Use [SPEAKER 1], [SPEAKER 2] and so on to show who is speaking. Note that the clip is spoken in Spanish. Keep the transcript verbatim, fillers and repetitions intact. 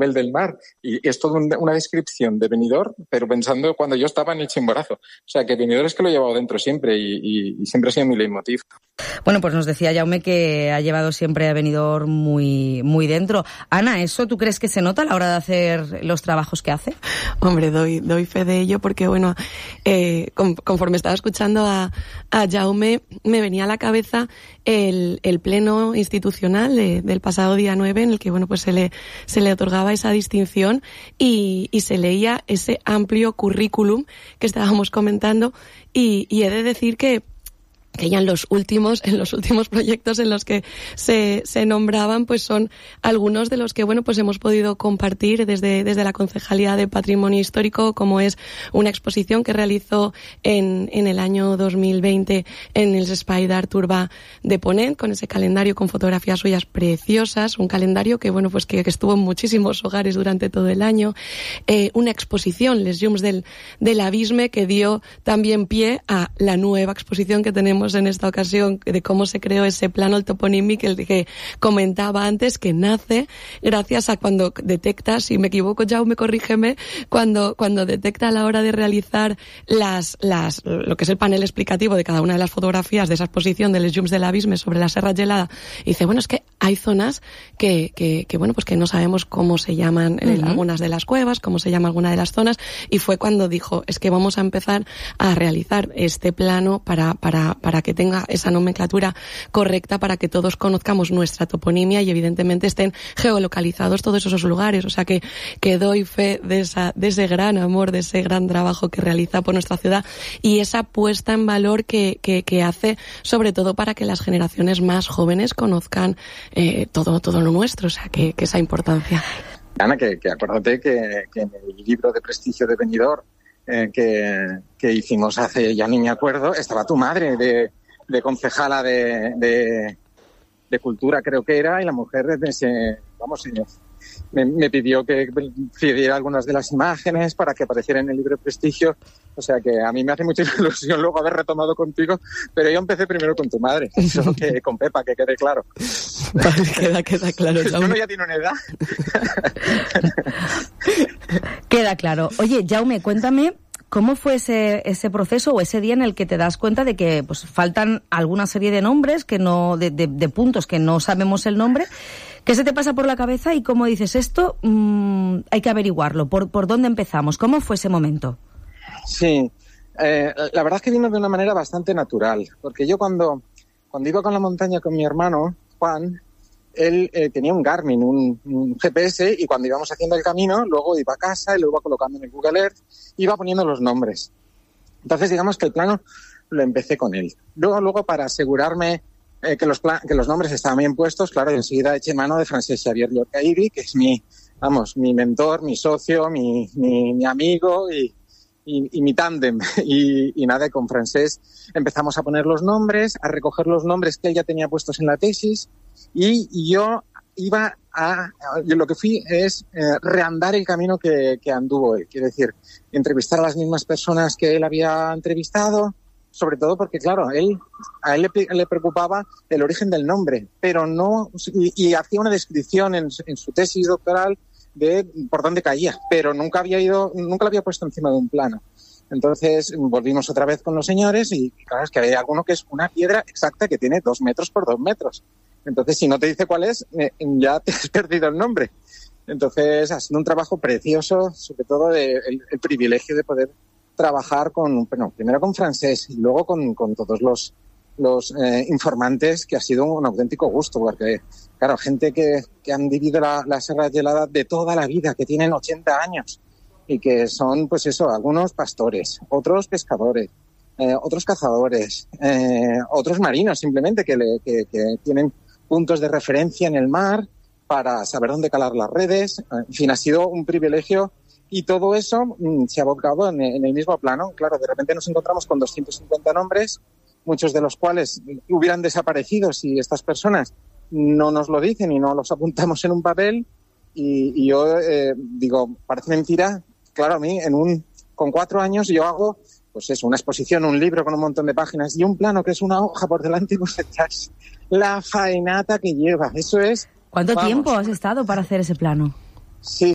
[SPEAKER 1] nivel del mar. Y es toda una descripción de Benidorm, pero pensando cuando yo estaba en el Chimborazo. O sea, que Benidorm es que lo he llevado dentro siempre y, y, y siempre ha sido mi leitmotiv.
[SPEAKER 2] Bueno, pues nos decía Jaume que ha llevado siempre a Benidorm muy, muy dentro. Ana, ¿eso tú crees que se nota a la hora de hacer los trabajos que hace?
[SPEAKER 3] Hombre, doy, doy fe de ello porque, bueno, eh, con, conforme estaba escuchando a, a Jaume, me venía a la cabeza el, el pleno institucional de, del pasado día nueve, en el que, bueno, pues se le, se le otorgaba esa distinción y, y se leía ese amplio currículum que estábamos comentando y, y he de decir que que ya en los últimos, en los últimos proyectos en los que se, se nombraban, pues son algunos de los que, bueno, pues hemos podido compartir desde, desde la Concejalía de Patrimonio Histórico, como es una exposición que realizó en, en el año dos mil veinte en el Espai d'Art Urbà de Ponent, con ese calendario con fotografías suyas preciosas, un calendario que, bueno, pues que, que estuvo en muchísimos hogares durante todo el año, eh, una exposición, Les Llums del, del Abisme, que dio también pie a la nueva exposición que tenemos en esta ocasión de cómo se creó ese plano toponímico, el que comentaba antes, que nace gracias a cuando detecta, si me equivoco, Jaume, corrígeme, cuando, cuando detecta a la hora de realizar las, las, lo que es el panel explicativo de cada una de las fotografías de esa exposición de Les Llums del Abisme sobre la Serra Gelada, y dice, bueno, es que hay zonas que, que, que bueno, pues que no sabemos cómo se llaman uh-huh. eh, algunas de las cuevas, cómo se llama alguna de las zonas, y fue cuando dijo, es que vamos a empezar a realizar este plano para, para, para que tenga esa nomenclatura correcta, para que todos conozcamos nuestra toponimia y evidentemente estén geolocalizados todos esos lugares. O sea que, que doy fe de esa, de ese gran amor, de ese gran trabajo que realiza por nuestra ciudad y esa puesta en valor que, que, que hace, sobre todo para que las generaciones más jóvenes conozcan eh, todo, todo lo nuestro. O sea que, que esa importancia.
[SPEAKER 1] Ana, que, que acuérdate que, que en el libro de prestigio de Benidorm Eh, que, que hicimos hace ya ni me acuerdo, estaba tu madre de, de concejala de, de, de cultura, creo que era, y la mujer, se, vamos, me, me pidió que cediera algunas de las imágenes para que apareciera en el libro de prestigio. O sea que a mí me hace mucha ilusión luego haber retomado contigo, pero yo empecé primero con tu madre, eso que con Pepa, que quede claro.
[SPEAKER 3] Vale, queda, queda claro.
[SPEAKER 1] Uno ya tiene una edad.
[SPEAKER 2] Queda claro. Oye, Jaume, cuéntame cómo fue ese, ese proceso o ese día en el que te das cuenta de que pues faltan alguna serie de nombres, que no, de, de, de puntos que no sabemos el nombre. ¿Qué se te pasa por la cabeza y cómo dices esto? Mmm, hay que averiguarlo. ¿Por, ¿Por dónde empezamos? ¿Cómo fue ese momento?
[SPEAKER 1] Sí, eh, la verdad es que vino de una manera bastante natural, porque yo cuando, cuando iba con la montaña con mi hermano, Juan, él eh, tenía un Garmin, un, un G P S, y cuando íbamos haciendo el camino, luego iba a casa y lo iba colocando en el Google Earth, iba poniendo los nombres. Entonces, digamos que el plano lo empecé con él. Luego, luego para asegurarme eh, que, los plan- que los nombres estaban bien puestos, claro, enseguida eché mano de Francesc Xavier Llorcaïri, que es mi, vamos, mi mentor, mi socio, mi, mi, mi amigo y, y, y mi tándem. Y, y nada, con Francesc empezamos a poner los nombres, a recoger los nombres que él ya tenía puestos en la tesis, y, y yo iba a, yo lo que fui es eh, reandar el camino que, que anduvo él, quiero decir, entrevistar a las mismas personas que él había entrevistado, sobre todo porque, claro, él, a él le, le preocupaba el origen del nombre, pero no, y, y hacía una descripción en, en su tesis doctoral de por dónde caía, pero nunca había ido, nunca lo había puesto encima de un plano. Entonces volvimos otra vez con los señores y claro, es que hay alguno que es una piedra exacta que tiene dos metros por dos metros. Entonces, si no te dice cuál es, eh, ya te has perdido el nombre. Entonces, ha sido un trabajo precioso, sobre todo de, el, el privilegio de poder trabajar con, bueno, primero con Francesc y luego con, con todos los, los eh, informantes, que ha sido un, un auténtico gusto, porque, claro, gente que, que han vivido la, la Serra Gelada de toda la vida, que tienen ochenta años y que son, pues eso, algunos pastores, otros pescadores, eh, otros cazadores, eh, otros marinos simplemente que, le, que, que tienen puntos de referencia en el mar para saber dónde calar las redes. En fin, ha sido un privilegio y todo eso mmm, se ha abocado en, en el mismo plano. Claro, de repente nos encontramos con doscientos cincuenta nombres, muchos de los cuales hubieran desaparecido si estas personas no nos lo dicen y no los apuntamos en un papel. Y, y yo eh, digo, parece mentira, claro, a mí en un con cuatro años yo hago pues eso, una exposición, un libro con un montón de páginas y un plano que es una hoja por delante y por detrás. La faenata que lleva, eso es...
[SPEAKER 2] ¿Cuánto
[SPEAKER 1] vamos,
[SPEAKER 2] tiempo has estado para hacer ese plano?
[SPEAKER 1] Sí.